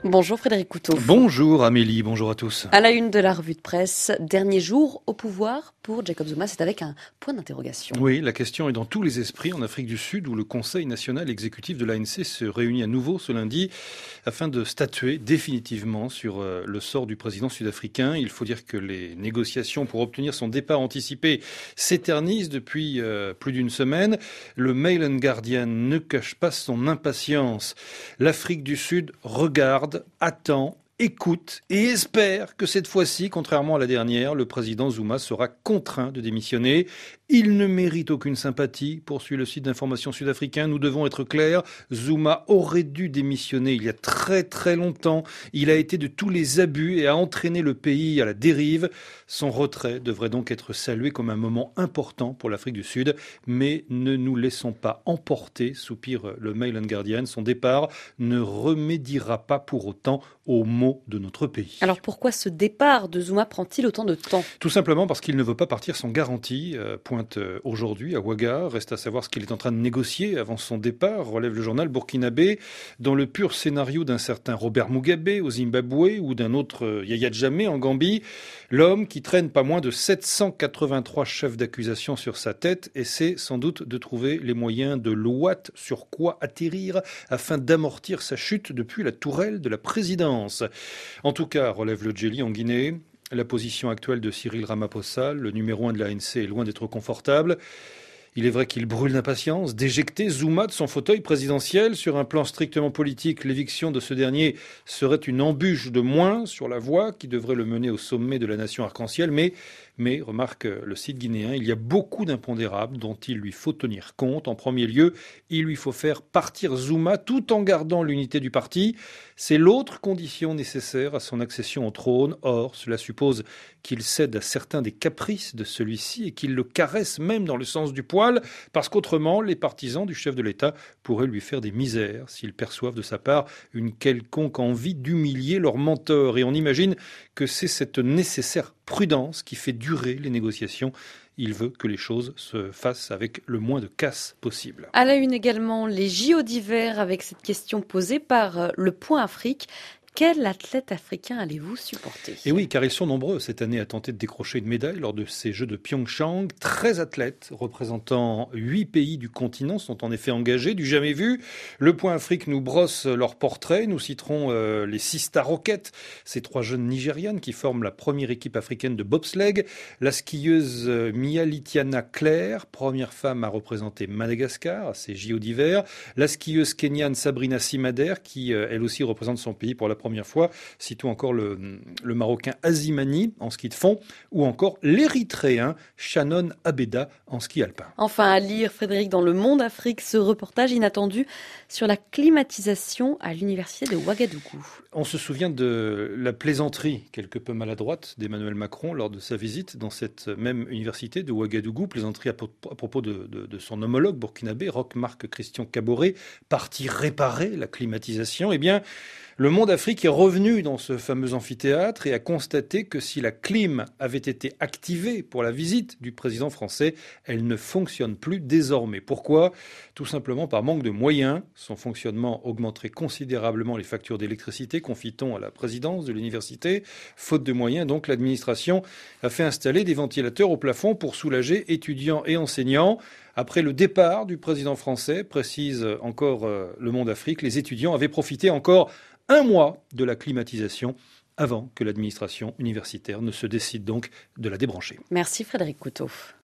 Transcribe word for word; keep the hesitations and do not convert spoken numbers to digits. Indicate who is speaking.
Speaker 1: Bonjour Frédéric Couteau.
Speaker 2: Bonjour Amélie, bonjour à tous.
Speaker 1: À la une de la revue de presse, dernier jour au pouvoir pour Jacob Zuma, c'est avec un point d'interrogation.
Speaker 2: Oui, la question est dans tous les esprits en Afrique du Sud où le Conseil national exécutif de l'A N C se réunit à nouveau ce lundi afin de statuer définitivement sur le sort du président sud-africain. Il faut dire que les négociations pour obtenir son départ anticipé s'éternisent depuis euh, plus d'une semaine. Le Mail and Guardian ne cache pas son impatience. L'Afrique du Sud regarde, attend, écoute et espère que cette fois-ci, contrairement à la dernière, le président Zuma sera contraint de démissionner. Il ne mérite aucune sympathie, poursuit le site d'information sud-africain. Nous devons être clairs, Zuma aurait dû démissionner il y a très très longtemps. Il a été de tous les abus et a entraîné le pays à la dérive. Son retrait devrait donc être salué comme un moment important pour l'Afrique du Sud. Mais ne nous laissons pas emporter, soupire le Mail and Guardian. Son départ ne remédiera pas pour autant aux maux de notre pays.
Speaker 1: Alors pourquoi ce départ de Zuma prend-il autant de temps ?
Speaker 2: Tout simplement parce qu'il ne veut pas partir sans garantie. Euh, pointe aujourd'hui à Ouaga. Reste à savoir ce qu'il est en train de négocier avant son départ, relève le journal burkinabé. Dans le pur scénario d'un certain Robert Mugabe au Zimbabwe ou d'un autre Yahya Jammeh en Gambie, l'homme qui traîne pas moins de sept cent quatre-vingt-trois chefs d'accusation sur sa tête essaie sans doute de trouver les moyens de l'ouate sur quoi atterrir afin d'amortir sa chute depuis la tourelle de la présidence. En tout cas, relève le Djeli en Guinée, la position actuelle de Cyril Ramaphosa, le numéro un de l'A N C, est loin d'être confortable. Il est vrai qu'il brûle d'impatience d'éjecter Zuma de son fauteuil présidentiel. Sur un plan strictement politique, l'éviction de ce dernier serait une embûche de moins sur la voie qui devrait le mener au sommet de la nation arc-en-ciel. Mais, mais, remarque le site guinéen, il y a beaucoup d'impondérables dont il lui faut tenir compte. En premier lieu, il lui faut faire partir Zuma tout en gardant l'unité du parti. C'est l'autre condition nécessaire à son accession au trône. Or, cela suppose qu'il cède à certains des caprices de celui-ci et qu'il le caresse même dans le sens du poil, parce qu'autrement, les partisans du chef de l'État pourraient lui faire des misères s'ils perçoivent de sa part une quelconque envie d'humilier leur mentor. Et on imagine que c'est cette nécessaire prudence qui fait durer les négociations. Il veut que les choses se fassent avec le moins de casse possible.
Speaker 1: À la une également, les J O d'hiver avec cette question posée par le Point Afrique. Quel athlète africain allez-vous supporter ?
Speaker 2: Et oui, car ils sont nombreux cette année à tenter de décrocher une médaille lors de ces Jeux de Pyeongchang. treize athlètes représentant huit pays du continent sont en effet engagés, du jamais vu. Le Point Afrique nous brosse leur portrait. Nous citerons euh, les Sista Rockets, ces trois jeunes Nigérianes qui forment la première équipe africaine de bobsleigh. La skieuse Mia Litiana Claire, première femme à représenter Madagascar à ces J O d'hiver. La skieuse kenyane Sabrina Simader qui, euh, elle aussi, représente son pays pour la première fois. Citons encore le, le Marocain Azimani en ski de fond ou encore l'Érythréen Shannon Abeda en ski alpin.
Speaker 1: Enfin, à lire, Frédéric, dans Le Monde Afrique, ce reportage inattendu sur la climatisation à l'université de Ouagadougou.
Speaker 2: On se souvient de la plaisanterie quelque peu maladroite d'Emmanuel Macron lors de sa visite dans cette même université de Ouagadougou, plaisanterie à, po- à propos de, de, de son homologue burkinabé, Roch Marc Christian Kaboré, parti réparer la climatisation. Eh bien, le Monde Afrique est revenu dans ce fameux amphithéâtre et a constaté que si la clim avait été activée pour la visite du président français, elle ne fonctionne plus désormais. Pourquoi ? Tout simplement par manque de moyens. Son fonctionnement augmenterait considérablement les factures d'électricité, confie-t-on à la présidence de l'université. Faute de moyens, donc, l'administration a fait installer des ventilateurs au plafond pour soulager étudiants et enseignants. Après le départ du président français, précise encore euh, le Monde Afrique, les étudiants avaient profité encore un mois de la climatisation avant que l'administration universitaire ne se décide donc de la débrancher.
Speaker 1: Merci Frédéric Couteau.